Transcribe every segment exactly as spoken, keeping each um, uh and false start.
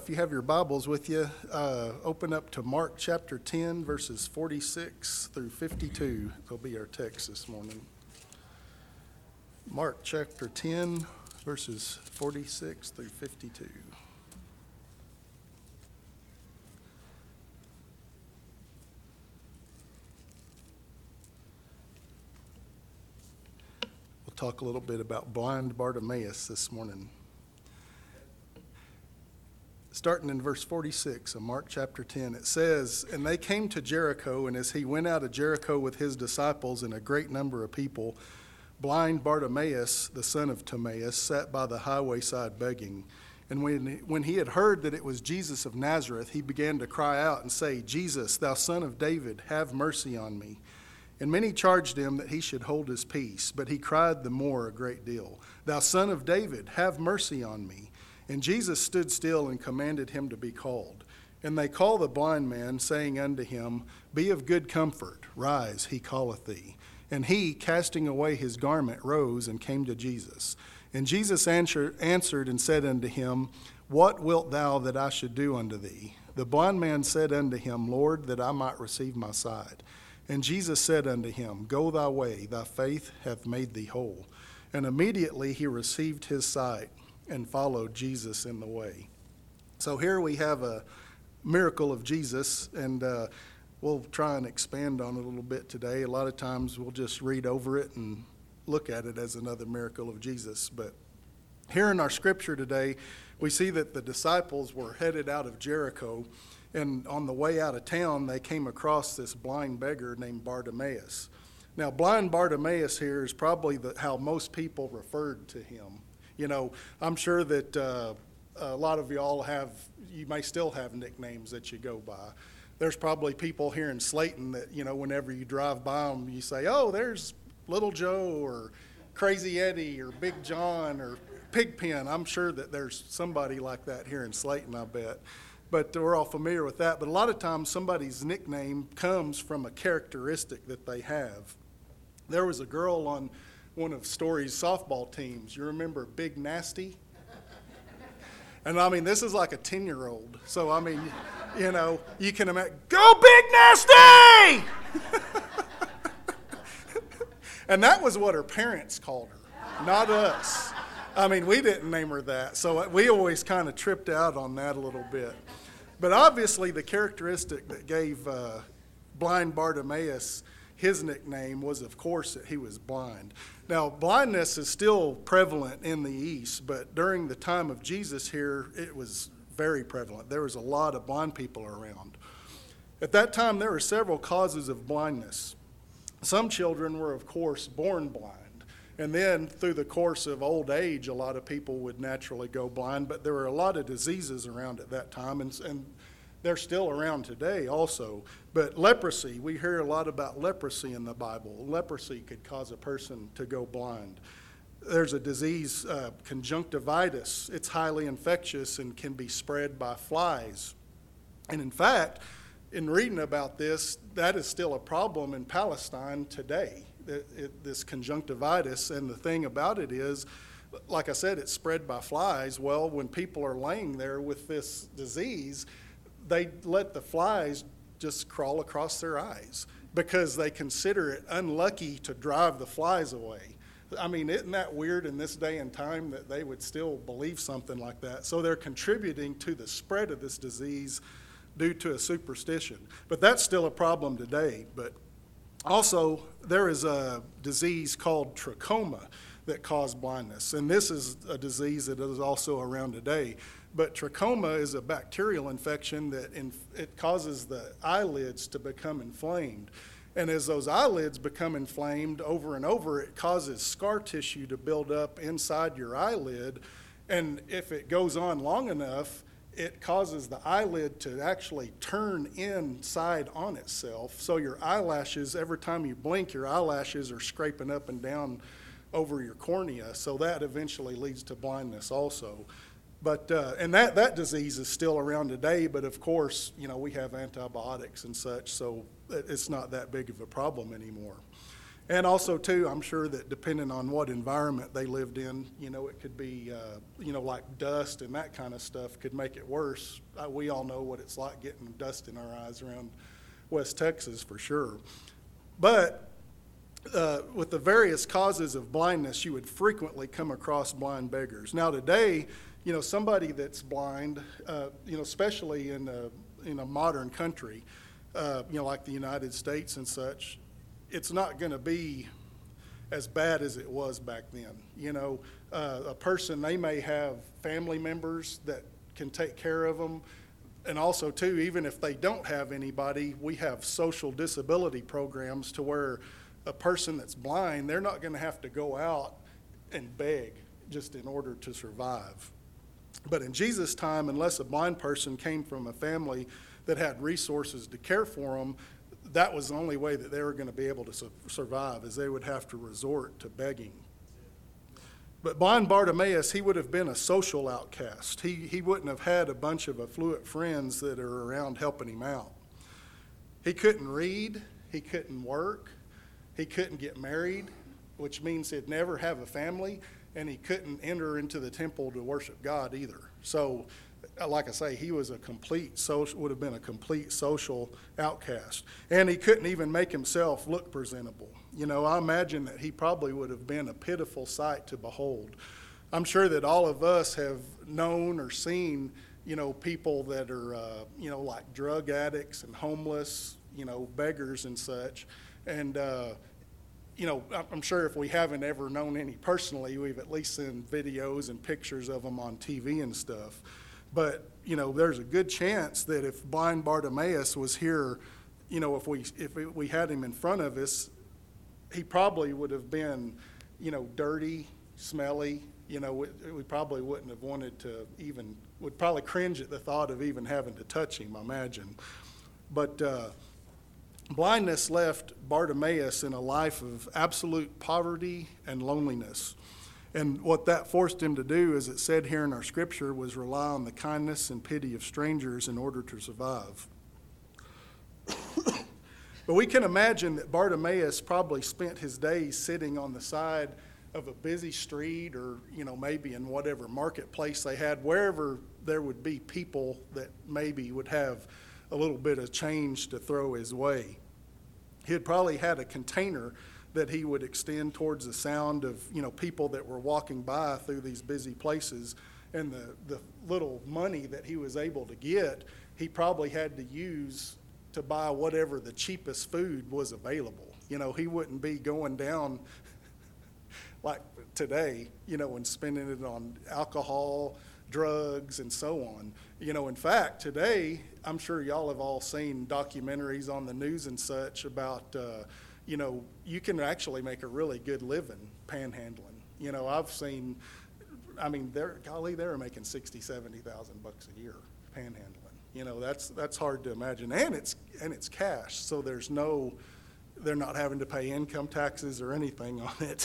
If you have your Bibles with you, uh, open up to Mark chapter ten, verses forty-six through fifty-two. That'll be our text this morning. Mark chapter ten, verses forty-six through fifty-two. We'll talk a little bit about blind Bartimaeus this morning. Starting in verse forty-six of Mark chapter ten, it says, "And they came to Jericho, and as he went out of Jericho with his disciples and a great number of people, blind Bartimaeus, the son of Timaeus, sat by the highway side begging. And when, when he had heard that it was Jesus of Nazareth, he began to cry out and say, 'Jesus, thou son of David, have mercy on me.' And many charged him that he should hold his peace, but he cried the more a great deal, 'Thou son of David, have mercy on me.' And Jesus stood still and commanded him to be called. And they called the blind man, saying unto him, 'Be of good comfort, rise, he calleth thee.' And he, casting away his garment, rose and came to Jesus. And Jesus answer, answered and said unto him, 'What wilt thou that I should do unto thee?' The blind man said unto him, 'Lord, that I might receive my sight.' And Jesus said unto him, 'Go thy way, thy faith hath made thee whole.' And immediately he received his sight and followed Jesus in the way." So here we have a miracle of Jesus, and uh, we'll try and expand on it a little bit today. A lot of times we'll just read over it and look at it as another miracle of Jesus. But here in our scripture today, we see that the disciples were headed out of Jericho, and on the way out of town, they came across this blind beggar named Bartimaeus. Now, blind Bartimaeus here is probably the, how most people referred to him. You know, I'm sure that uh, a lot of y'all have, you may still have nicknames that you go by. There's probably people here in Slayton that, you know, whenever you drive by them, you say, "Oh, there's Little Joe," or Crazy Eddie, or Big John, or Pigpen. I'm sure that there's somebody like that here in Slayton, I bet. But we're all familiar with that. But a lot of times somebody's nickname comes from a characteristic that they have. There was a girl on one of Story's softball teams. You remember Big Nasty? And I mean, this is like a ten-year-old. So, I mean, you know, you can imagine, "Go Big Nasty!" And that was what her parents called her, not us. I mean, we didn't name her that. So we always kind of tripped out on that a little bit. But obviously the characteristic that gave uh, blind Bartimaeus his nickname was, of course, that he was blind. Now, blindness is still prevalent in the East, but during the time of Jesus here, it was very prevalent. There was a lot of blind people around. At that time, there were several causes of blindness. Some children were, of course, born blind. And then through the course of old age, a lot of people would naturally go blind, but there were a lot of diseases around at that time, and, and they're still around today also. But leprosy, we hear a lot about leprosy in the Bible. Leprosy could cause a person to go blind. There's a disease, uh, conjunctivitis. It's highly infectious and can be spread by flies. And in fact, in reading about this, that is still a problem in Palestine today, it, it, this conjunctivitis. And the thing about it is, like I said, it's spread by flies. Well, when people are laying there with this disease, they let the flies just crawl across their eyes because they consider it unlucky to drive the flies away. I mean, isn't that weird in this day and time that they would still believe something like that? So they're contributing to the spread of this disease due to a superstition. But that's still a problem today. But also, there is a disease called trachoma that caused blindness. And this is a disease that is also around today. But trachoma is a bacterial infection that inf- it causes the eyelids to become inflamed. And as those eyelids become inflamed over and over, it causes scar tissue to build up inside your eyelid. And if it goes on long enough, it causes the eyelid to actually turn inside on itself. So your eyelashes, every time you blink, your eyelashes are scraping up and down over your cornea. So that eventually leads to blindness also. But uh, and that, that disease is still around today, but of course, you know, we have antibiotics and such, so it's not that big of a problem anymore. And also, too, I'm sure that depending on what environment they lived in, you know, it could be, uh, you know, like dust and that kind of stuff could make it worse. Uh, we all know what it's like getting dust in our eyes around West Texas for sure. But uh, with the various causes of blindness, you would frequently come across blind beggars. Now, today, you know, somebody that's blind, uh, you know, especially in a, in a modern country, uh, you know, like the United States and such, it's not going to be as bad as it was back then. You know, uh, a person, they may have family members that can take care of them. And also, too, even if they don't have anybody, we have social disability programs to where a person that's blind, they're not going to have to go out and beg just in order to survive. But in Jesus' time, unless a blind person came from a family that had resources to care for them, that was the only way that they were going to be able to su- survive, is they would have to resort to begging. But blind Bartimaeus, he would have been a social outcast. He, he wouldn't have had a bunch of affluent friends that are around helping him out. He couldn't read. He couldn't work. He couldn't get married, which means he'd never have a family, and he couldn't enter into the temple to worship God either. So, like I say, he was a complete social, would have been a complete social outcast. And he couldn't even make himself look presentable. You know, I imagine that he probably would have been a pitiful sight to behold. I'm sure that all of us have known or seen, you know, people that are, uh, you know, like drug addicts and homeless, you know, beggars and such. And, uh, you know, I'm sure if we haven't ever known any personally, we've at least seen videos and pictures of them on T V and stuff. But, you know, there's a good chance that if blind Bartimaeus was here, you know, if we if we had him in front of us, he probably would have been, you know, dirty, smelly. You know, we, we probably wouldn't have wanted to even, would probably cringe at the thought of even having to touch him, I imagine. But uh, blindness left Bartimaeus in a life of absolute poverty and loneliness. And what that forced him to do, as it said here in our scripture, was rely on the kindness and pity of strangers in order to survive. But we can imagine that Bartimaeus probably spent his days sitting on the side of a busy street, or, you know, maybe in whatever marketplace they had, wherever there would be people that maybe would have a little bit of change to throw his way. He had probably had a container that he would extend towards the sound of, you know, people that were walking by through these busy places. And the, the little money that he was able to get, he probably had to use to buy whatever the cheapest food was available. You know, he wouldn't be going down like today, you know, and spending it on alcohol, drugs, and so on. You know, in fact, today, I'm sure y'all have all seen documentaries on the news and such about, uh, you know, you can actually make a really good living panhandling. You know, I've seen, I mean, they're, golly, they're making sixty, seventy thousand bucks a year panhandling. You know, that's that's hard to imagine, and it's and it's cash, so there's no, they're not having to pay income taxes or anything on it.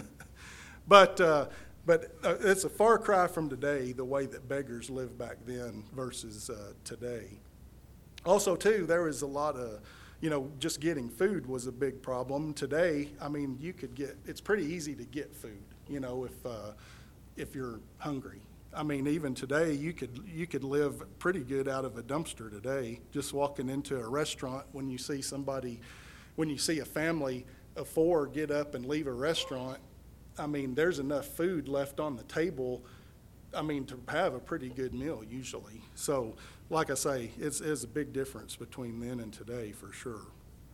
but uh, but uh, it's a far cry from today, the way that beggars lived back then versus uh, today. Also, too, there was a lot of, you know, just getting food was a big problem. Today, I mean, you could get, it's pretty easy to get food, you know, if uh, if you're hungry. I mean, even today, you could you could live pretty good out of a dumpster today, just walking into a restaurant. When you see somebody, when you see a family of four get up and leave a restaurant, I mean, there's enough food left on the table, I mean, to have a pretty good meal usually. So, like I say, it's, it's a big difference between then and today for sure.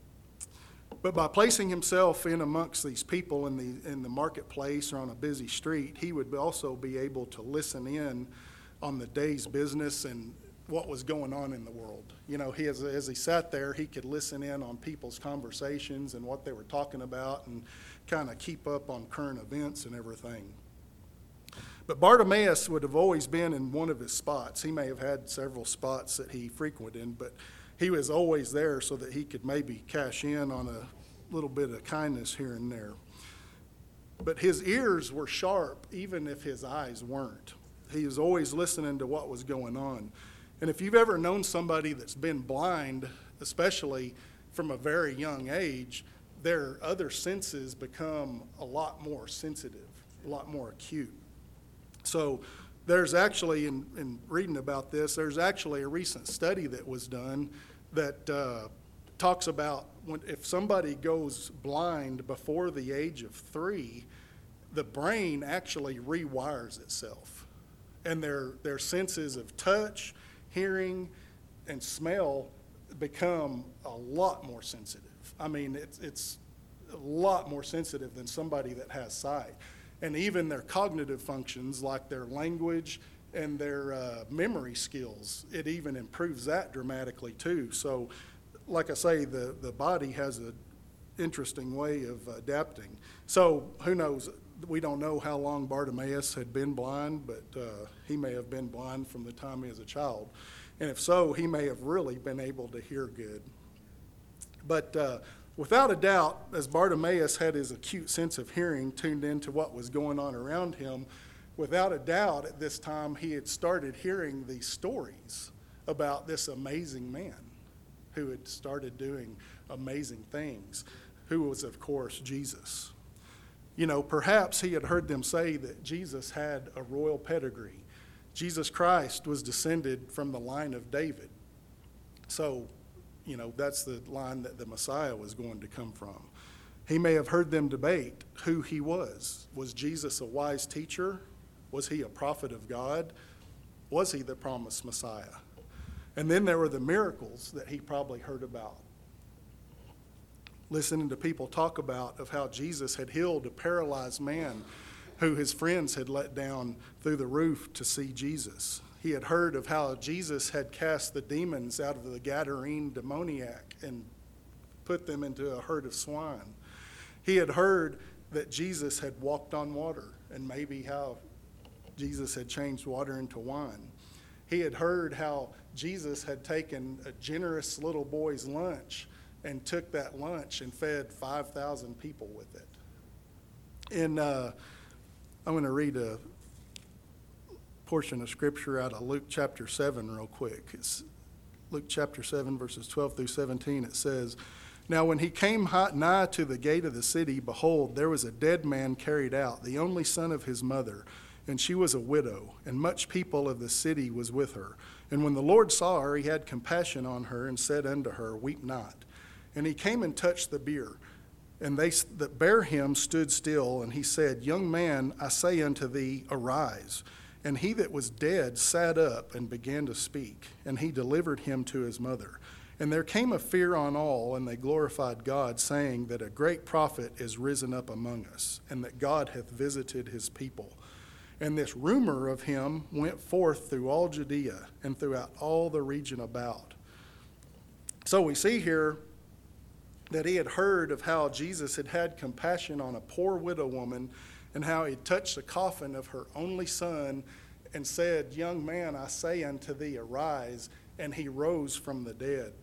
But by placing himself in amongst these people in the in the marketplace or on a busy street, he would also be able to listen in on the day's business and what was going on in the world. You know, he as, as he sat there, he could listen in on people's conversations and what they were talking about and kind of keep up on current events and everything. But Bartimaeus would have always been in one of his spots. He may have had several spots that he frequented, but he was always there so that he could maybe cash in on a little bit of kindness here and there. But his ears were sharp, even if his eyes weren't. He was always listening to what was going on. And if you've ever known somebody that's been blind, especially from a very young age, their other senses become a lot more sensitive, a lot more acute. So there's actually, in, in reading about this, there's actually a recent study that was done that uh, talks about when, if somebody goes blind before the age of three, the brain actually rewires itself. And their, their senses of touch, hearing, and smell become a lot more sensitive. I mean, it's, it's a lot more sensitive than somebody that has sight. And even their cognitive functions, like their language and their uh, memory skills, it even improves that dramatically too. So, like I say, the, the body has an interesting way of adapting. So, who knows? We don't know how long Bartimaeus had been blind, but uh, he may have been blind from the time he was a child. And if so, he may have really been able to hear good. But uh, without a doubt, as Bartimaeus had his acute sense of hearing tuned into what was going on around him, without a doubt at this time he had started hearing these stories about this amazing man who had started doing amazing things, who was, of course, Jesus. You know, perhaps he had heard them say that Jesus had a royal pedigree. Jesus Christ was descended from the line of David. So, you know, that's the line that the Messiah was going to come from. He may have heard them debate who he was. Was Jesus a wise teacher? Was he a prophet of God? Was he the promised Messiah? And then there were the miracles that he probably heard about. Listening to people talk about of how Jesus had healed a paralyzed man who his friends had let down through the roof to see Jesus. He had heard of how Jesus had cast the demons out of the Gadarene demoniac and put them into a herd of swine. He had heard that Jesus had walked on water and maybe how Jesus had changed water into wine. He had heard how Jesus had taken a generous little boy's lunch and took that lunch and fed five thousand people with it. And uh, I'm going to read a portion of scripture out of Luke chapter seven real quick. It's Luke chapter seven, verses twelve through seventeen. It says, "Now when he came nigh to the gate of the city, behold, there was a dead man carried out, the only son of his mother, and she was a widow, and much people of the city was with her. And when the Lord saw her, he had compassion on her, and said unto her, Weep not. And he came and touched the bier. And they that bare him stood still, and he said, Young man, I say unto thee, arise. And he that was dead sat up and began to speak, and he delivered him to his mother. And there came a fear on all, and they glorified God, saying that a great prophet is risen up among us, and that God hath visited his people. And this rumor of him went forth through all Judea and throughout all the region about." So we see here that he had heard of how Jesus had had compassion on a poor widow woman and how he touched the coffin of her only son and said, Young man, I say unto thee, arise, and he rose from the dead.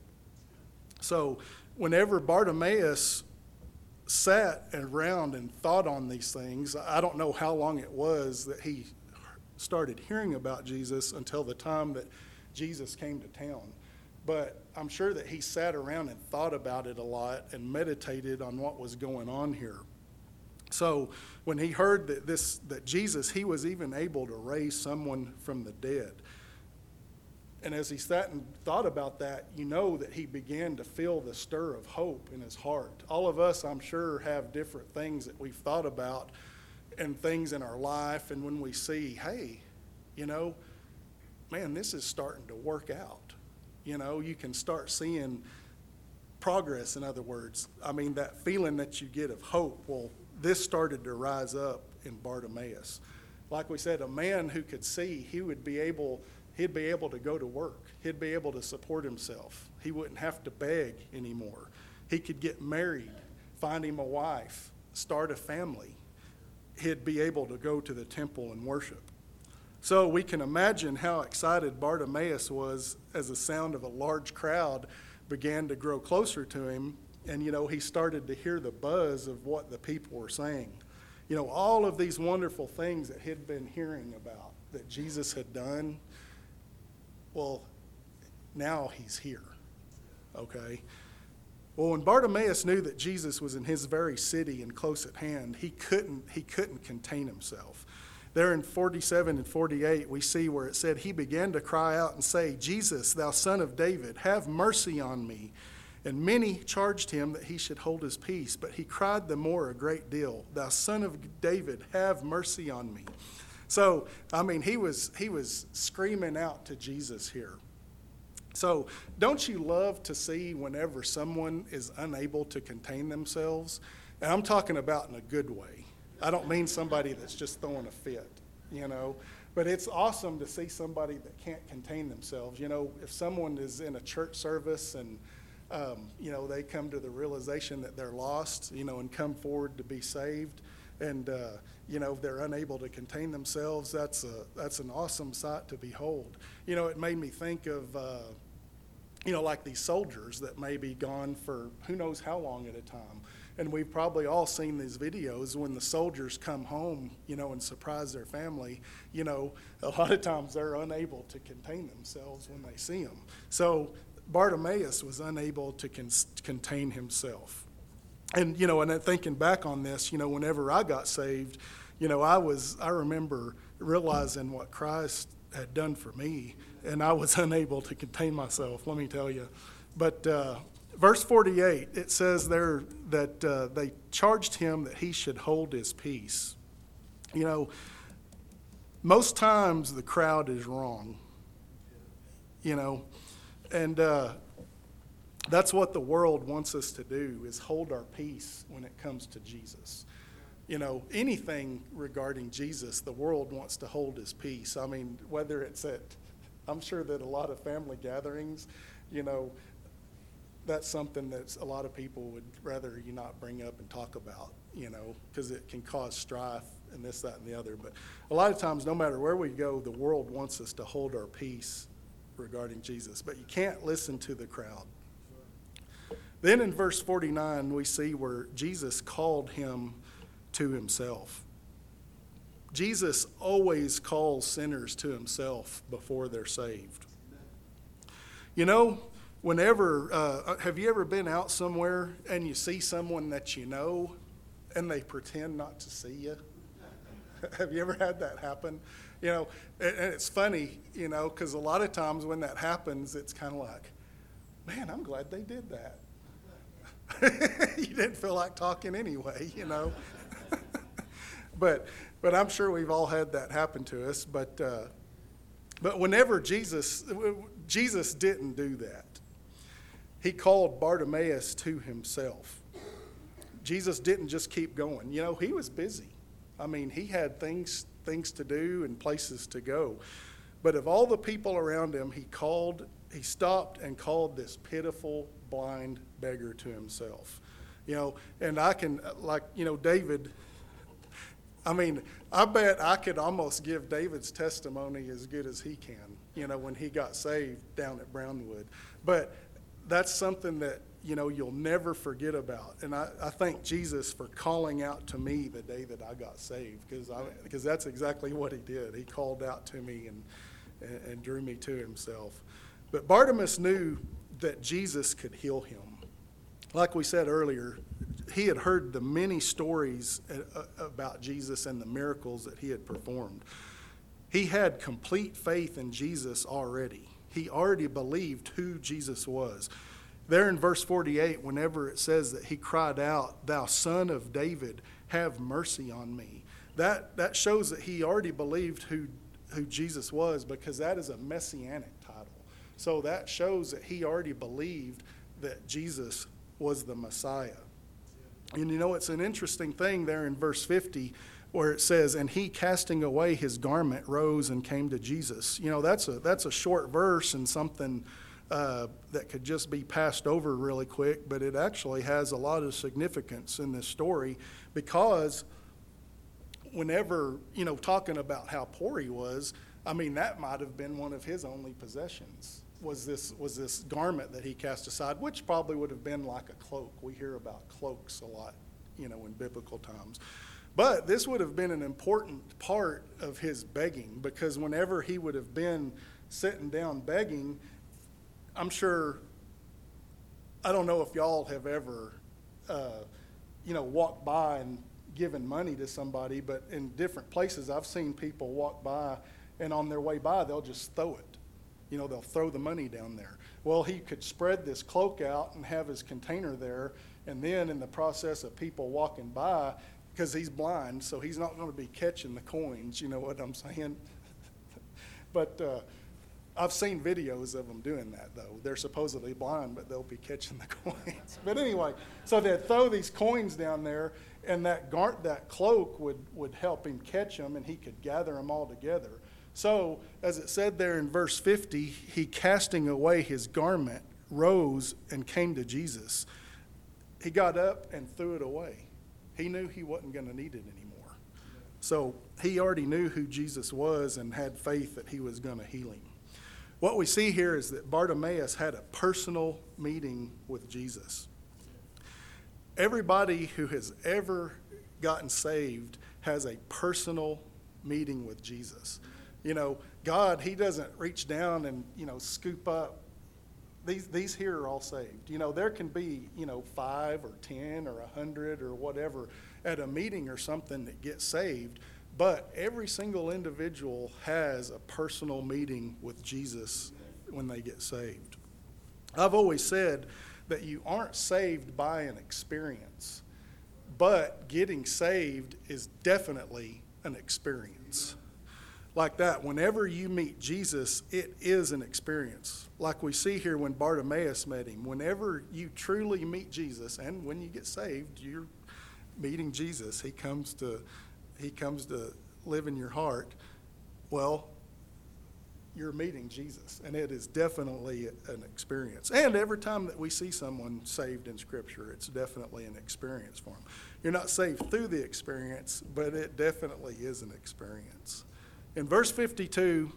So whenever Bartimaeus sat around and thought on these things, I don't know how long it was that he started hearing about Jesus until the time that Jesus came to town. But I'm sure that he sat around and thought about it a lot and meditated on what was going on here. So when he heard that this that Jesus, he was even able to raise someone from the dead. And as he sat and thought about that, you know that he began to feel the stir of hope in his heart. All of us, I'm sure, have different things that we've thought about and things in our life. And when we see, hey, you know, man, this is starting to work out. You know, you can start seeing progress, in other words. I mean, that feeling that you get of hope, well, this started to rise up in Bartimaeus. Like we said, a man who could see, he would be able, he'd be able to go to work. He'd be able to support himself. He wouldn't have to beg anymore. He could get married, find him a wife, start a family. He'd be able to go to the temple and worship. So we can imagine how excited Bartimaeus was as the sound of a large crowd began to grow closer to him. And, you know, he started to hear the buzz of what the people were saying. You know, all of these wonderful things that he'd been hearing about that Jesus had done. Well, now he's here, okay? Well, when Bartimaeus knew that Jesus was in his very city and close at hand, he couldn't, he couldn't contain himself. There in forty-seven and forty-eight, we see where it said, he began to cry out and say, Jesus, thou son of David, have mercy on me. And many charged him that he should hold his peace, but he cried the more a great deal, thou son of David, have mercy on me. So, I mean, he was he was screaming out to Jesus here. So, don't you love to see whenever someone is unable to contain themselves? And I'm talking about in a good way. I don't mean somebody that's just throwing a fit, you know. But it's awesome to see somebody that can't contain themselves. You know, if someone is in a church service and, um, you know, they come to the realization that they're lost, you know, and come forward to be saved, and, uh, you know, they're unable to contain themselves, that's a, that's an awesome sight to behold. You know, it made me think of, uh, you know, like these soldiers that may be gone for who knows how long at a time. And we've probably all seen these videos when the soldiers come home, you know, and surprise their family. You know, a lot of times they're unable to contain themselves when they see them. So Bartimaeus was unable to con- contain himself. And, you know, and then thinking back on this, you know, whenever I got saved, you know, I was, I remember realizing what Christ had done for me, and I was unable to contain myself, let me tell you. But, uh, Verse forty-eight, it says there that uh, they charged him that he should hold his peace. You know, most times the crowd is wrong, you know, and uh, that's what the world wants us to do, is hold our peace when it comes to Jesus. You know, anything regarding Jesus, the world wants to hold his peace. I mean, whether it's at, I'm sure that a lot of family gatherings, you know, that's something that a lot of people would rather you not bring up and talk about, you know, because it can cause strife and this, that, and the other. But a lot of times, no matter where we go, the world wants us to hold our peace regarding Jesus. But you can't listen to the crowd. Then in verse forty-nine, we see where Jesus called him to himself. Jesus always calls sinners to himself before they're saved. You know, Whenever, uh, have you ever been out somewhere and you see someone that you know and they pretend not to see you? Have you ever had that happen? You know, and, and it's funny, you know, because a lot of times when that happens, it's kind of like, man, I'm glad they did that. You didn't feel like talking anyway, you know. but but I'm sure we've all had that happen to us. But uh, but whenever Jesus, Jesus didn't do that. He called Bartimaeus to himself. Jesus didn't just keep going. You know, he was busy. I mean, he had things things to do and places to go. But of all the people around him, he called, he stopped and called this pitiful, blind beggar to himself. You know, and I can, like, you know, David, I mean, I bet I could almost give David's testimony as good as he can, you know, when he got saved down at Brownwood. But that's something that, you know, you'll never forget about. And I, I thank Jesus for calling out to me the day that I got saved, because I, because that's exactly what he did. He called out to me and, and, and drew me to himself. But Bartimaeus knew that Jesus could heal him. Like we said earlier, he had heard the many stories about Jesus and the miracles that he had performed. He had complete faith in Jesus already. He already believed who Jesus was. There in verse forty-eight, whenever it says that he cried out, "Thou son of David, have mercy on me," that, that shows that he already believed who, who Jesus was, because that is a messianic title. So that shows that he already believed that Jesus was the Messiah. And you know, it's an interesting thing there in verse fifty, where it says, "And he, casting away his garment, rose and came to Jesus." You know, that's a that's a short verse and something uh, that could just be passed over really quick, but it actually has a lot of significance in this story, because whenever, you know, talking about how poor he was, I mean, that might have been one of his only possessions, was this was this garment that he cast aside, which probably would have been like a cloak. We hear about cloaks a lot, you know, in biblical times. But this would have been an important part of his begging, because whenever he would have been sitting down begging, I'm sure I don't know if y'all have ever, uh, you know, walked by and given money to somebody, but in different places I've seen people walk by and on their way by they'll just throw it. You know, they'll throw the money down there. Well, he could spread this cloak out and have his container there, and then in the process of people walking by, because he's blind, so he's not going to be catching the coins, you know what I'm saying? But uh, I've seen videos of them doing that, though. They're supposedly blind, but they'll be catching the coins. But anyway, so they'd throw these coins down there, and that gar- that cloak would, would help him catch them, and he could gather them all together. So, as it said there in verse fifty, he, casting away his garment, rose and came to Jesus. He got up and threw it away. He knew he wasn't going to need it anymore. So, he already knew who Jesus was and had faith that he was going to heal him. What we see here is that Bartimaeus had a personal meeting with Jesus. Everybody who has ever gotten saved has a personal meeting with Jesus. You know, God, he doesn't reach down and, you know, scoop up. These these here are all saved. You know, there can be, you know, five or ten or a hundred or whatever at a meeting or something that gets saved. But every single individual has a personal meeting with Jesus when they get saved. I've always said that you aren't saved by an experience, but getting saved is definitely an experience. Like that, whenever you meet Jesus, it is an experience. Like we see here when Bartimaeus met him. Whenever you truly meet Jesus, and when you get saved, you're meeting Jesus. He comes to, he comes to live in your heart. Well, you're meeting Jesus, and it is definitely an experience. And every time that we see someone saved in Scripture, it's definitely an experience for them. You're not saved through the experience, but it definitely is an experience. In verse fifty-two,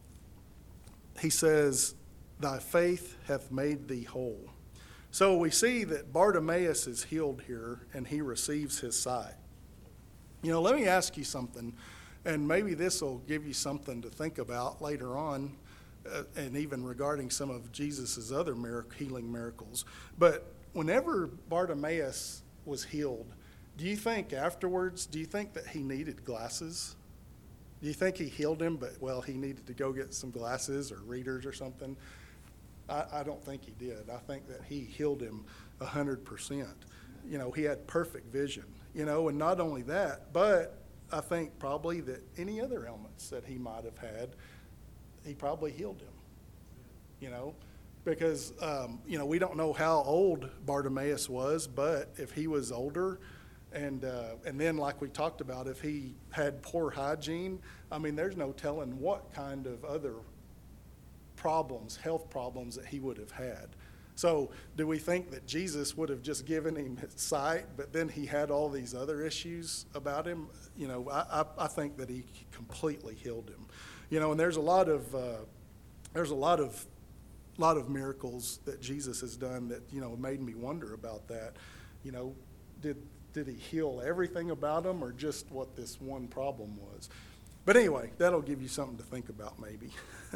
he says, "Thy faith hath made thee whole." So we see that Bartimaeus is healed here, and he receives his sight. You know, let me ask you something, and maybe this will give you something to think about later on, uh, and even regarding some of Jesus' other miracle, healing miracles. But whenever Bartimaeus was healed, do you think afterwards, do you think that he needed glasses? Do you think he healed him, but, well, he needed to go get some glasses or readers or something? I, I don't think he did. I think that he healed him one hundred percent. You know, he had perfect vision, you know, and not only that, but I think probably that any other ailments that he might have had, he probably healed him, you know, because, um, you know, we don't know how old Bartimaeus was, but if he was older, And uh, and then, like we talked about, if he had poor hygiene, I mean, there's no telling what kind of other problems, health problems that he would have had. So do we think that Jesus would have just given him his sight, but then he had all these other issues about him? You know, I, I, I think that he completely healed him. You know, and there's a lot of uh, there's a lot of lot of miracles that Jesus has done that, you know, made me wonder about that. You know, did Did he heal everything about him or just what this one problem was? But anyway, that'll give you something to think about maybe.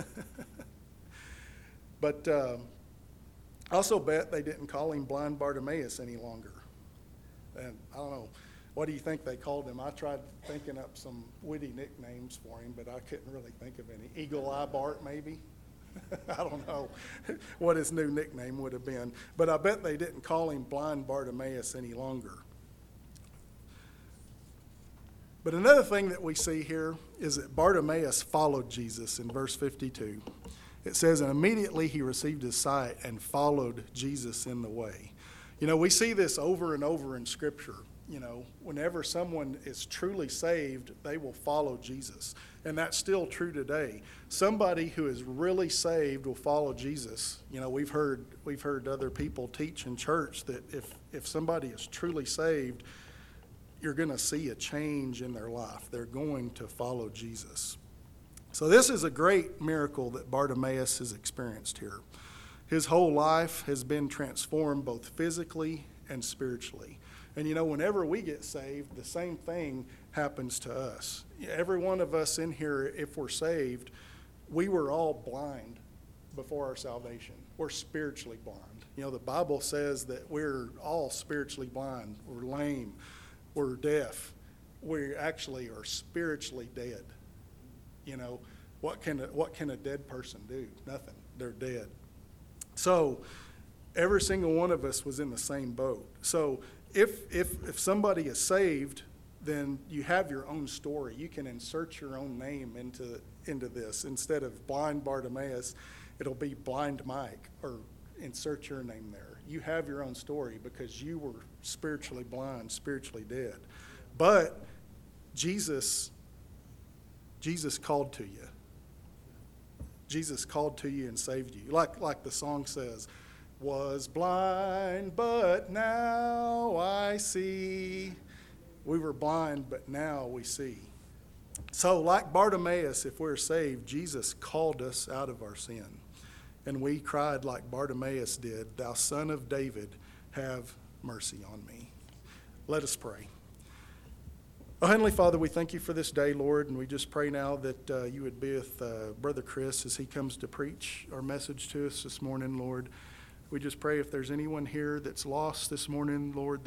But um, I also bet they didn't call him Blind Bartimaeus any longer. And I don't know, what do you think they called him? I tried thinking up some witty nicknames for him, but I couldn't really think of any. Eagle Eye Bart maybe? I don't know what his new nickname would have been. But I bet they didn't call him Blind Bartimaeus any longer. But another thing that we see here is that Bartimaeus followed Jesus in verse fifty-two. It says, "And immediately he received his sight and followed Jesus in the way." You know, we see this over and over in Scripture. You know, whenever someone is truly saved, they will follow Jesus. And that's still true today. Somebody who is really saved will follow Jesus. You know, we've heard we've heard other people teach in church that if, if somebody is truly saved, you're going to see a change in their life. They're going to follow Jesus. So this is a great miracle that Bartimaeus has experienced here. His whole life has been transformed both physically and spiritually. And you know, whenever we get saved, the same thing happens to us. Every one of us in here, if we're saved, we were all blind before our salvation. We're spiritually blind. You know, the Bible says that we're all spiritually blind. We're lame. We're deaf. We actually are spiritually dead. You know, what can a, what can a dead person do? Nothing. They're dead. So every single one of us was in the same boat. So if if if somebody is saved, then you have your own story. You can insert your own name into into this. Instead of blind Bartimaeus, it'll be blind Mike, or insert your name there. You have your own story because you were spiritually blind, spiritually dead. But Jesus, Jesus called to you. Jesus called to you and saved you. Like, like the song says, was blind, but now I see. We were blind, but now we see. So like Bartimaeus, if we're saved, Jesus called us out of our sin. And we cried like Bartimaeus did, "Thou Son of David, have mercy on me." Let us pray. Oh, Heavenly Father, we thank you for this day, Lord, and we just pray now that uh, you would be with uh, Brother Chris as he comes to preach our message to us this morning, Lord. We just pray if there's anyone here that's lost this morning, Lord,